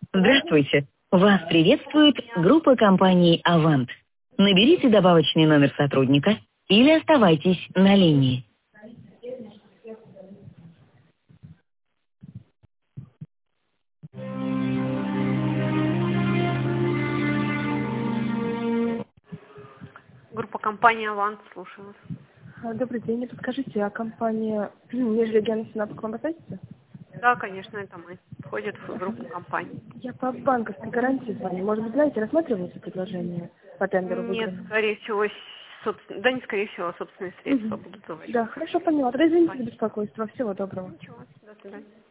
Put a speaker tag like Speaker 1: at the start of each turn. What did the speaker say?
Speaker 1: Здравствуйте. Вас приветствует группа компаний «Авант». Наберите добавочный номер сотрудника или оставайтесь на линии.
Speaker 2: Группа компании «Авант», слушаю вас.
Speaker 3: Добрый день. Подскажите, а компания «Межрегион Сенат» к вам относится?
Speaker 2: Да, конечно, это мы. Входит в группу компаний.
Speaker 3: Я по банковской гарантии звоню. Может быть, знаете, рассматривается предложение по тендеру
Speaker 2: Нет,
Speaker 3: выигранному?
Speaker 2: скорее всего, да не скорее всего, собственные средства будут заводить.
Speaker 3: Да, хорошо, поняла. Тогда извините за беспокойство. Всего доброго.
Speaker 2: Ничего, до свидания.